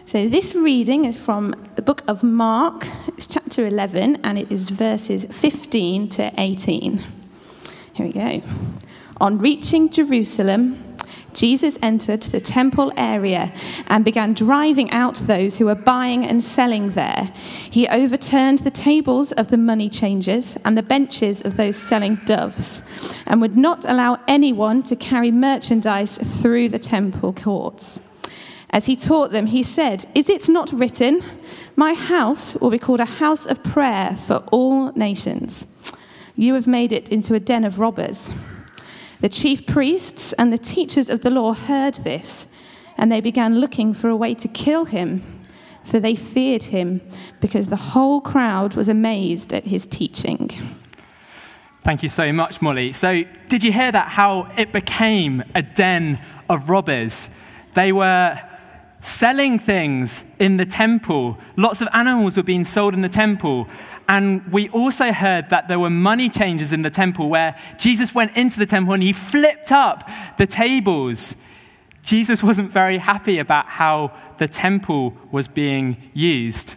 So this reading is from the book of Mark. It's chapter 11, and it is verses 15 to 18. Here we go. On reaching Jerusalem, Jesus entered the temple area and began driving out those who were buying and selling there. He overturned the tables of the money changers and the benches of those selling doves, and would not allow anyone to carry merchandise through the temple courts. As he taught them, he said, "Is it not written, 'My house will be called a house of prayer for all nations'? You have made it into a den of robbers." The chief priests and the teachers of the law heard this, and they began looking for a way to kill him, for they feared him, because the whole crowd was amazed at his teaching. Thank you so much, Molly. So, did you hear that, how it became a den of robbers? They were selling things in the temple. Lots of animals were being sold in the temple. And we also heard that there were money changers in the temple, where Jesus went into the temple and he flipped up the tables. Jesus wasn't very happy about how the temple was being used.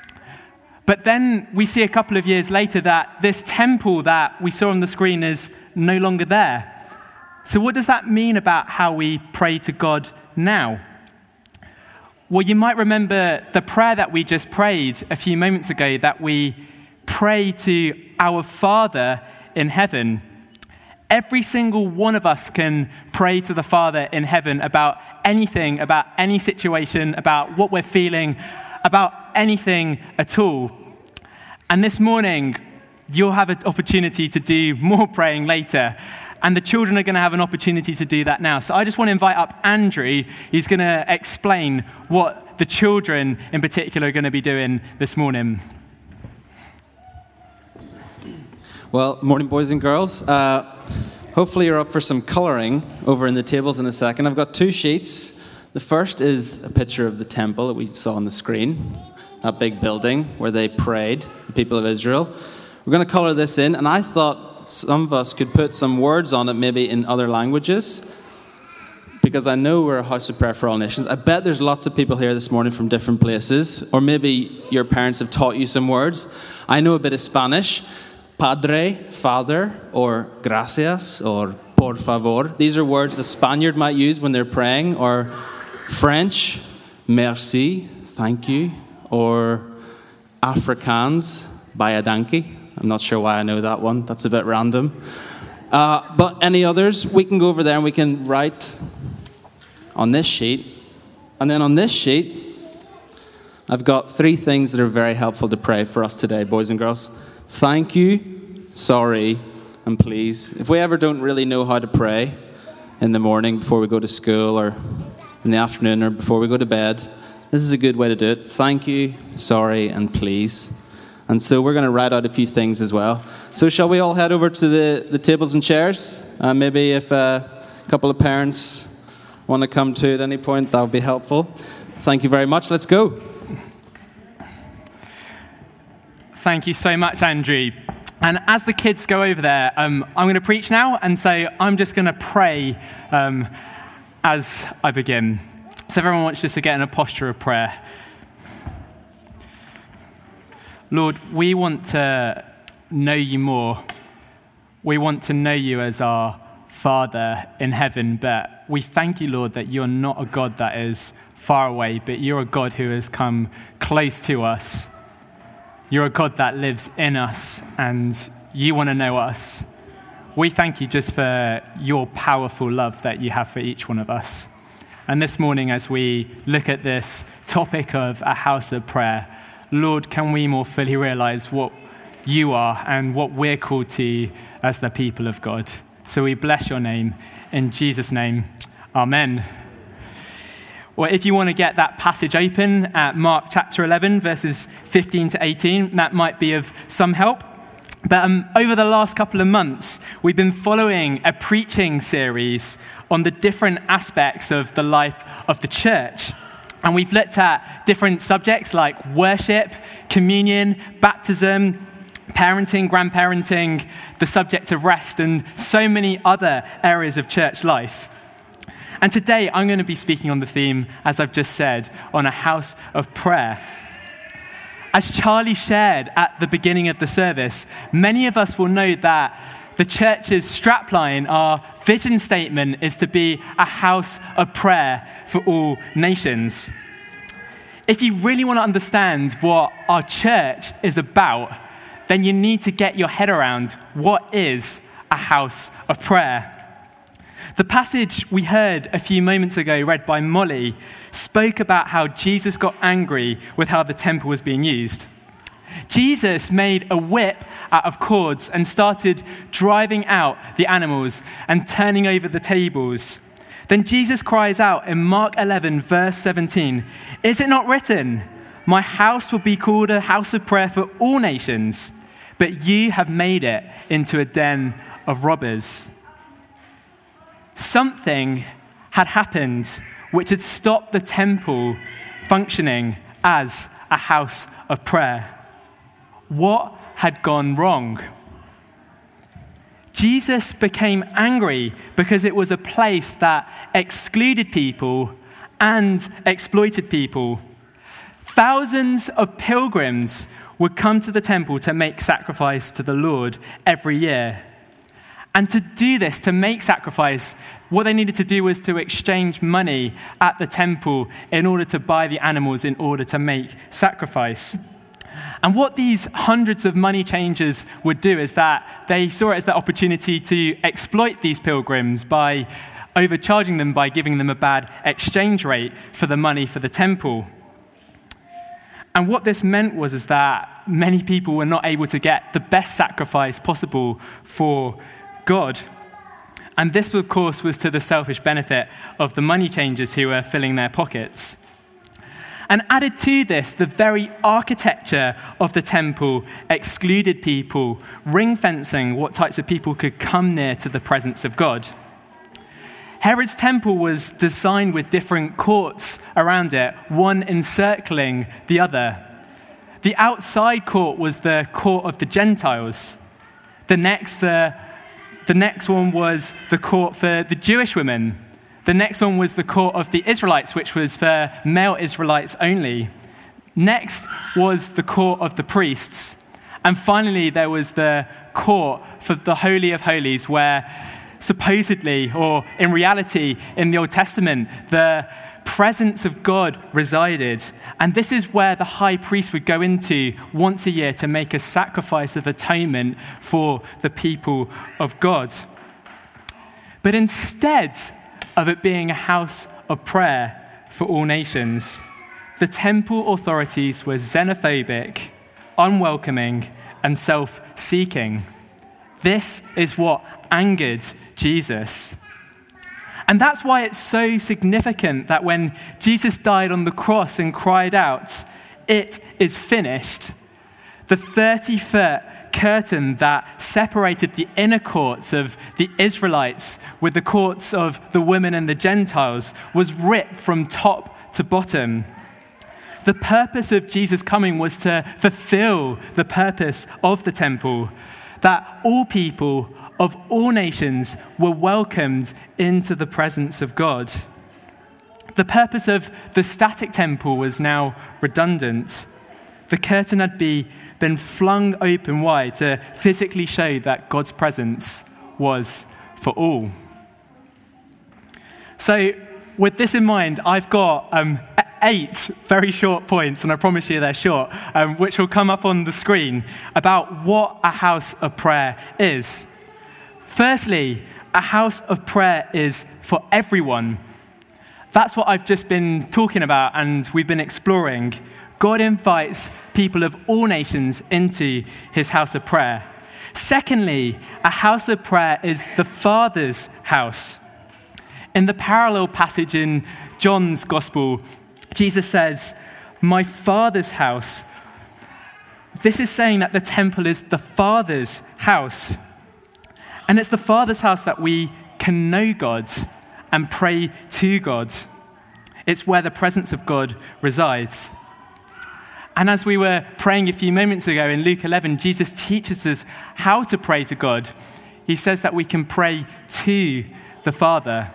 But then we see a couple of years later that this temple that we saw on the screen is no longer there. So what does that mean about how we pray to God now? Well, you might remember the prayer that we just prayed a few moments ago, that we pray to our Father in heaven. Every single one of us can pray to the Father in heaven about anything, about any situation, about what we're feeling, about anything at all. And this morning, you'll have an opportunity to do more praying later. And the children are going to have an opportunity to do that now. So I just want to invite up Andrew. He's going to explain what the children in particular are going to be doing this morning. Well, morning, boys and girls. Hopefully you're up for some colouring over in the tables in a second. I've got two sheets. The first is a picture of the temple that we saw on the screen, that big building where they prayed, the people of Israel. We're going to colour this in, and I thought some of us could put some words on it, maybe in other languages, because I know we're a house of prayer for all nations. I bet there's lots of people here this morning from different places, or maybe your parents have taught you some words. I know a bit of Spanish. Padre, Father, or gracias, or por favor. These are words a Spaniard might use when they're praying. Or French, merci, thank you. Or Afrikaans, bayadanki. I'm not sure why I know that one. That's a bit random. But any others, we can go over there and we can write on this sheet. And then on this sheet, I've got three things that are very helpful to pray for us today, boys and girls. Thank you, sorry, and please. If we ever don't really know how to pray in the morning before we go to school, or in the afternoon, or before we go to bed, this is a good way to do it. Thank you, sorry, and please. And so we're going to write out a few things as well. So shall we all head over to the tables and chairs? Maybe if a couple of parents want to come to at any point, that would be helpful. Thank you very much. Let's go. Thank you so much, Andrew. And as the kids go over there, I'm going to preach now, and so I'm just going to pray as I begin. So everyone wants just to get in a posture of prayer. Lord, we want to know you more. We want to know you as our Father in heaven, but we thank you, Lord, that you're not a God that is far away, but you're a God who has come close to us. You're a God that lives in us, and you want to know us. We thank you just for your powerful love that you have for each one of us. And this morning, as we look at this topic of a house of prayer, Lord, can we more fully realize what you are and what we're called to as the people of God? So we bless your name. In Jesus' name, amen. Well, if you want to get that passage open at Mark chapter 11, verses 15 to 18, that might be of some help. But over the last couple of months, we've been following a preaching series on the different aspects of the life of the church. And we've looked at different subjects like worship, communion, baptism, parenting, grandparenting, the subject of rest, and so many other areas of church life. And today I'm going to be speaking on the theme, as I've just said, on a house of prayer. As Charlie shared at the beginning of the service, many of us will know that the church's strapline, our vision statement, is to be a house of prayer for all nations. If you really want to understand what our church is about, then you need to get your head around what is a house of prayer. The passage we heard a few moments ago, read by Molly, spoke about how Jesus got angry with how the temple was being used. Jesus made a whip out of cords and started driving out the animals and turning over the tables. Then Jesus cries out in Mark 11, verse 17, "Is it not written, 'My house will be called a house of prayer for all nations,' but you have made it into a den of robbers." Something had happened which had stopped the temple functioning as a house of prayer. What had gone wrong? Jesus became angry because it was a place that excluded people and exploited people. Thousands of pilgrims would come to the temple to make sacrifice to the Lord every year. And to do this, to make sacrifice, what they needed to do was to exchange money at the temple in order to buy the animals in order to make sacrifice. And what these hundreds of money changers would do is that they saw it as the opportunity to exploit these pilgrims by overcharging them, by giving them a bad exchange rate for the money for the temple. And what this meant was that many people were not able to get the best sacrifice possible for God. And this, of course, was to the selfish benefit of the money changers who were filling their pockets. And added to this, the very architecture of the temple excluded people, ring fencing what types of people could come near to the presence of God. Herod's temple was designed with different courts around it, one encircling the other. The outside court was the court of the Gentiles. The next one was the court for the Jewish women. The next one was the court of the Israelites, which was for male Israelites only. Next was the court of the priests. And finally, there was the court for the Holy of Holies, where supposedly, or in reality, in the Old Testament, the presence of God resided. And this is where the high priest would go into once a year to make a sacrifice of atonement for the people of God. But instead of it being a house of prayer for all nations, the temple authorities were xenophobic, unwelcoming, and self-seeking. This is what angered Jesus. And that's why it's so significant that when Jesus died on the cross and cried out, "It is finished," the 30-foot curtain that separated the inner courts of the Israelites with the courts of the women and the Gentiles was ripped from top to bottom. The purpose of Jesus coming was to fulfill the purpose of the temple, that all people of all nations were welcomed into the presence of God. The purpose of the static temple was now redundant. The curtain had been flung open wide to physically show that God's presence was for all. So with this in mind, I've got 8 very short points, and I promise you they're short, which will come up on the screen, about what a house of prayer is. Firstly, a house of prayer is for everyone. That's what I've just been talking about and we've been exploring. God invites people of all nations into his house of prayer. Secondly, a house of prayer is the Father's house. In the parallel passage in John's Gospel, Jesus says, "My Father's house." This is saying that the temple is the Father's house. And it's the Father's house that we can know God and pray to God. It's where the presence of God resides. And as we were praying a few moments ago in Luke 11, Jesus teaches us how to pray to God. He says that we can pray to the Father.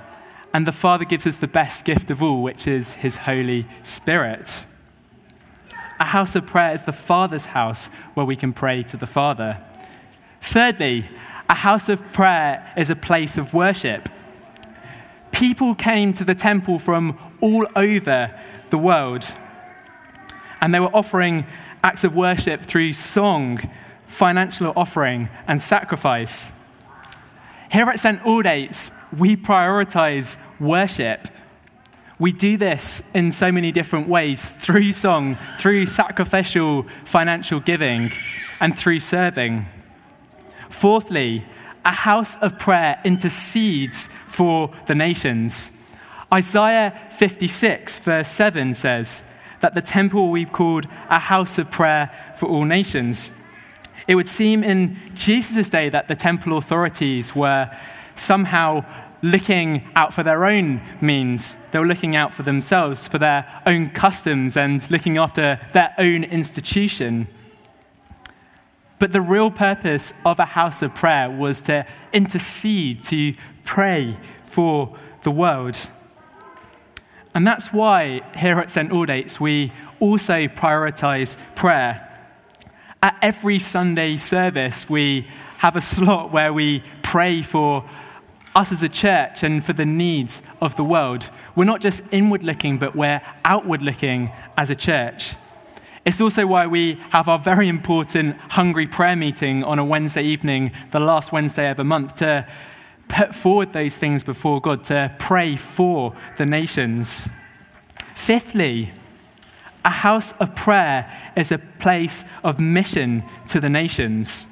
And the Father gives us the best gift of all, which is his Holy Spirit. A house of prayer is the Father's house where we can pray to the Father. Thirdly, a house of prayer is a place of worship. People came to the temple from all over the world, and they were offering acts of worship through song, financial offering, and sacrifice. Here at St. Aldate's, we prioritize worship. We do this in so many different ways, through song, through sacrificial financial giving, and through serving. Fourthly, a house of prayer intercedes for the nations. Isaiah 56, verse 7 says that the temple will be called a house of prayer for all nations. It would seem in Jesus' day that the temple authorities were somehow looking out for their own means. They were looking out for themselves, for their own customs, and looking after their own institution. But the real purpose of a house of prayer was to intercede, to pray for the world. And that's why here at St. Aldate's we also prioritize prayer. At every Sunday service, we have a slot where we pray for us as a church and for the needs of the world. We're not just inward looking, but we're outward looking as a church. It's also why we have our very important Hungry Prayer meeting on a Wednesday evening, the last Wednesday of the month, to put forward those things before God, to pray for the nations. Fifthly, a house of prayer is a place of mission to the nations.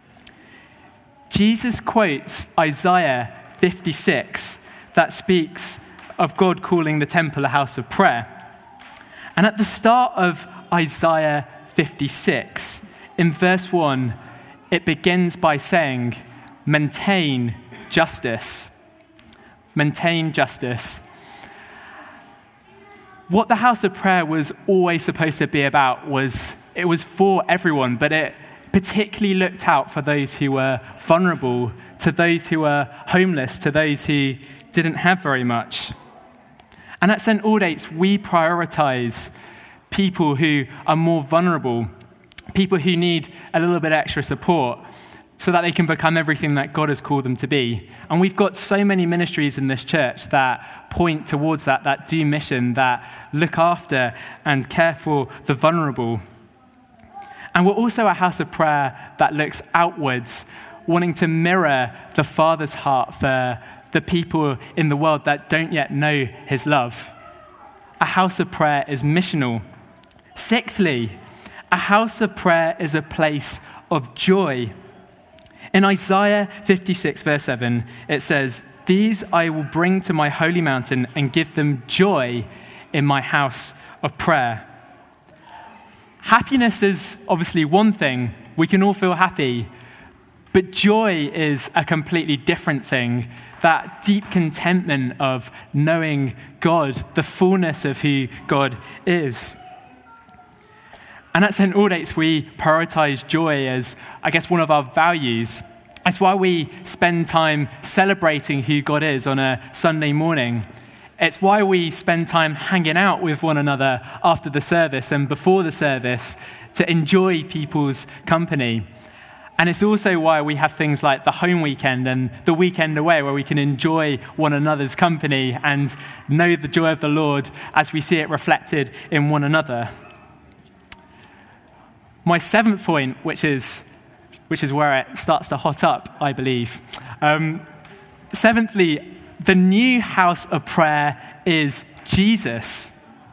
Jesus quotes Isaiah 56 that speaks of God calling the temple a house of prayer. And at the start of Isaiah 56, in verse 1, it begins by saying, maintain justice. Maintain justice. What the house of prayer was always supposed to be about was, it was for everyone, but it particularly looked out for those who were vulnerable, to those who were homeless, to those who didn't have very much. And at St. Aldate's, we prioritize people who are more vulnerable, people who need a little bit extra support so that they can become everything that God has called them to be. And we've got so many ministries in this church that point towards that do mission, that look after and care for the vulnerable. And we're also a house of prayer that looks outwards, wanting to mirror the Father's heart for the people in the world that don't yet know his love. A house of prayer is missional. Sixthly, a house of prayer is a place of joy. In Isaiah 56, verse 7, it says, "These I will bring to my holy mountain and give them joy in my house of prayer." Happiness is obviously one thing. We can all feel happy. But joy is a completely different thing. That deep contentment of knowing God, the fullness of who God is. And at St. Aldate's, we prioritize joy as, I guess, one of our values. That's why we spend time celebrating who God is on a Sunday morning. It's why we spend time hanging out with one another after the service and before the service to enjoy people's company. And it's also why we have things like the home weekend and the weekend away, where we can enjoy one another's company and know the joy of the Lord as we see it reflected in one another. My seventh point, which is where it starts to hot up, I believe. Seventhly, the new house of prayer is Jesus.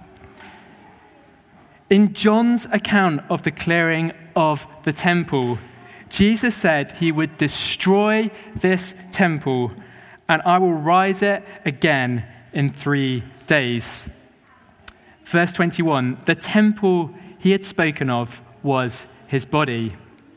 In John's account of the clearing of the temple, Jesus said he would destroy this temple and I will rise it again in 3 days. Verse 21, the temple he had spoken of was his body.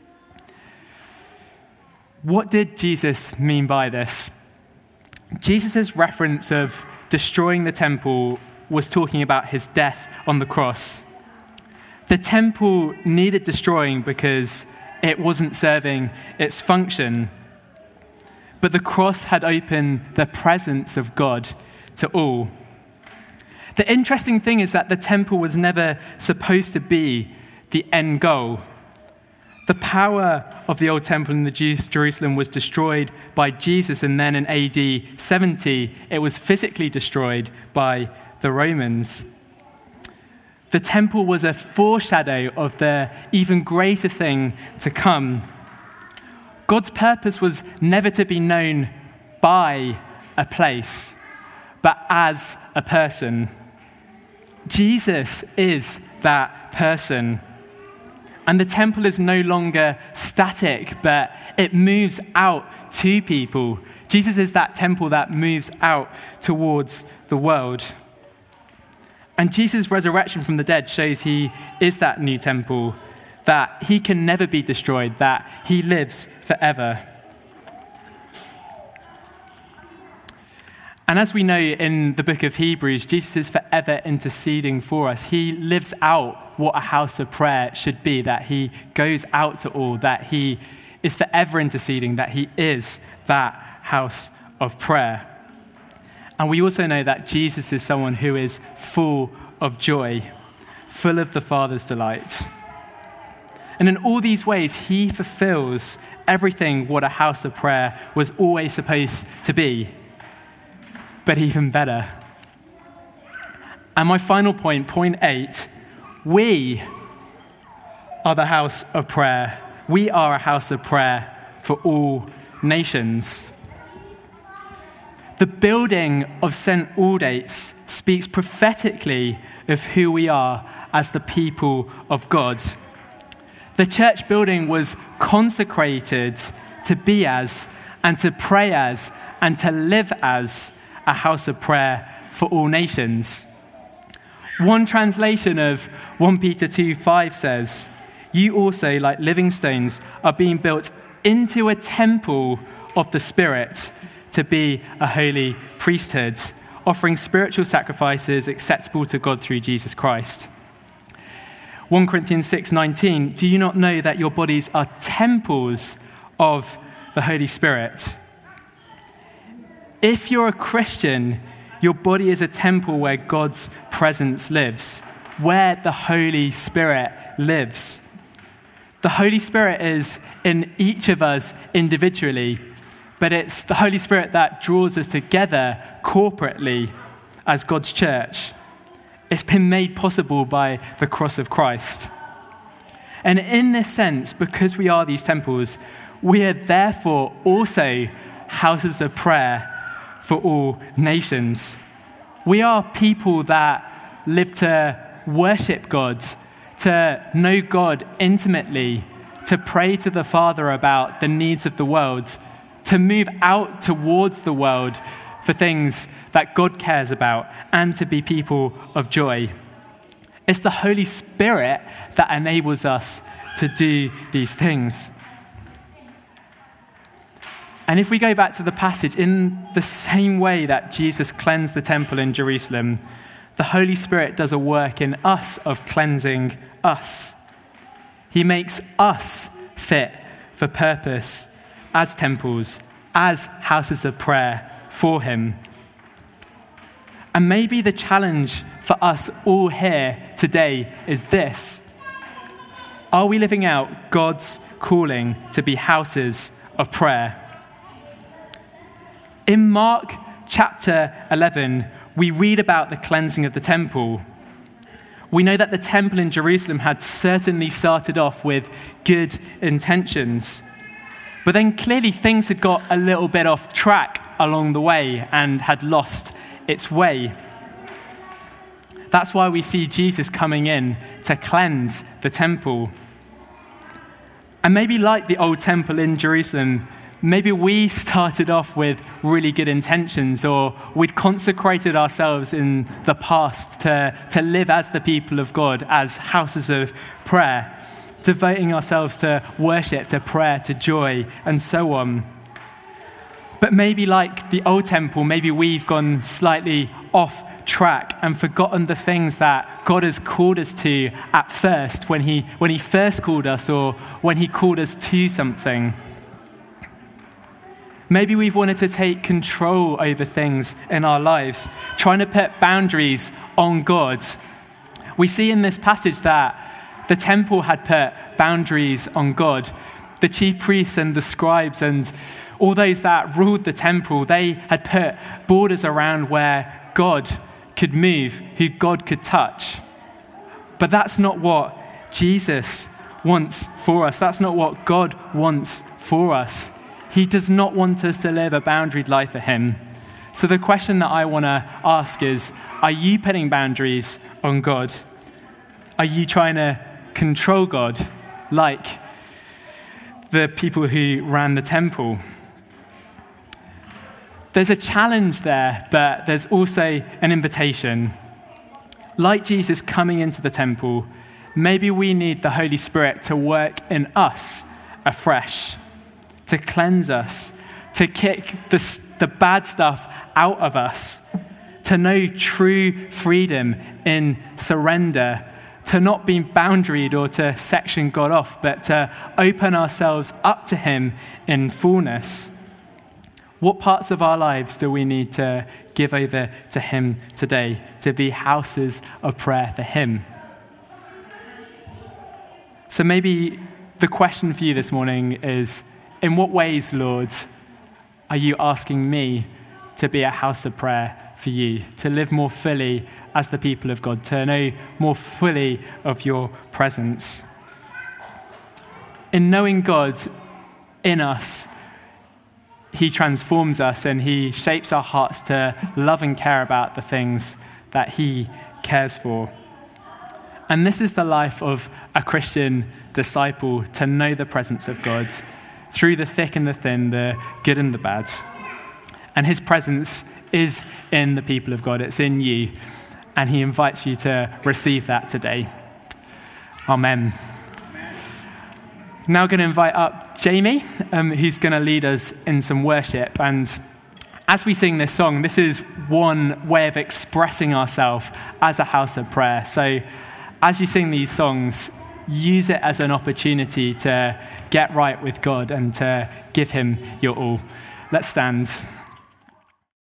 What did Jesus mean by this? Jesus' reference of destroying the temple was talking about his death on the cross. The temple needed destroying because it wasn't serving its function. But the cross had opened the presence of God to all. The interesting thing is that the temple was never supposed to be the end goal. The power of the old temple in Jerusalem was destroyed by Jesus, and then in AD 70, it was physically destroyed by the Romans. The temple was a foreshadow of the even greater thing to come. God's purpose was never to be known by a place, but as a person. Jesus is that person. And the temple is no longer static, but it moves out to people. Jesus is that temple that moves out towards the world. And Jesus' resurrection from the dead shows he is that new temple, that he can never be destroyed, that he lives forever. And as we know in the book of Hebrews, Jesus is forever interceding for us. He lives out what a house of prayer should be, that he goes out to all, that he is forever interceding, that he is that house of prayer. And we also know that Jesus is someone who is full of joy, full of the Father's delight. And in all these ways, he fulfills everything what a house of prayer was always supposed to be, but even better. And my final point, point 8, we are the house of prayer. We are a house of prayer for all nations. The building of St. Aldate's speaks prophetically of who we are as the people of God. The church building was consecrated to be as, and to pray as, and to live as a house of prayer for all nations. One translation of 1 Peter 2:5 says, "You also, like living stones, are being built into a temple of the Spirit to be a holy priesthood, offering spiritual sacrifices acceptable to God through Jesus Christ." 1 Corinthians 6:19, "Do you not know that your bodies are temples of the Holy Spirit?" If you're a Christian, your body is a temple where God's presence lives, where the Holy Spirit lives. The Holy Spirit is in each of us individually, but it's the Holy Spirit that draws us together corporately as God's church. It's been made possible by the cross of Christ. And in this sense, because we are these temples, we are therefore also houses of prayer for all nations. We are people that live to worship God, to know God intimately, to pray to the Father about the needs of the world, to move out towards the world for things that God cares about, and to be people of joy. It's the Holy Spirit that enables us to do these things. And if we go back to the passage, in the same way that Jesus cleansed the temple in Jerusalem, the Holy Spirit does a work in us of cleansing us. He makes us fit for purpose as temples, as houses of prayer for him. And maybe the challenge for us all here today is this: are we living out God's calling to be houses of prayer? In Mark chapter 11, we read about the cleansing of the temple. We know that the temple in Jerusalem had certainly started off with good intentions, but then clearly things had got a little bit off track along the way and had lost its way. That's why we see Jesus coming in to cleanse the temple. And maybe like the old temple in Jerusalem, maybe we started off with really good intentions, or we'd consecrated ourselves in the past to live as the people of God, as houses of prayer, devoting ourselves to worship, to prayer, to joy, and so on. But maybe like the old temple, maybe we've gone slightly off track and forgotten the things that God has called us to at first, when he first called us, or when he called us to something. Maybe we've wanted to take control over things in our lives, trying to put boundaries on God. We see in this passage that the temple had put boundaries on God. The chief priests and the scribes and all those that ruled the temple, they had put borders around where God could move, who God could touch. But that's not what Jesus wants for us. That's not what God wants for us. He does not want us to live a boundaried life for him. So the question that I want to ask is, are you putting boundaries on God? Are you trying to control God like the people who ran the temple? There's a challenge there, but there's also an invitation. Like Jesus coming into the temple, maybe we need the Holy Spirit to work in us afresh, to cleanse us, to kick the bad stuff out of us, to know true freedom in surrender, to not be boundaried or to section God off, but to open ourselves up to him in fullness. What parts of our lives do we need to give over to him today, to be houses of prayer for him? So maybe the question for you this morning is, in what ways, Lord, are you asking me to be a house of prayer for you, to live more fully as the people of God, to know more fully of your presence? In knowing God in us, he transforms us and he shapes our hearts to love and care about the things that he cares for. And this is the life of a Christian disciple, to know the presence of God through the thick and the thin, the good and the bad. And his presence is in the people of God. It's in you. And he invites you to receive that today. Amen. Now I'm going to invite up Jamie, who's going to lead us in some worship. And as we sing this song, this is one way of expressing ourselves as a house of prayer. So as you sing these songs, use it as an opportunity to get right with God and to give him your all. Let's stand.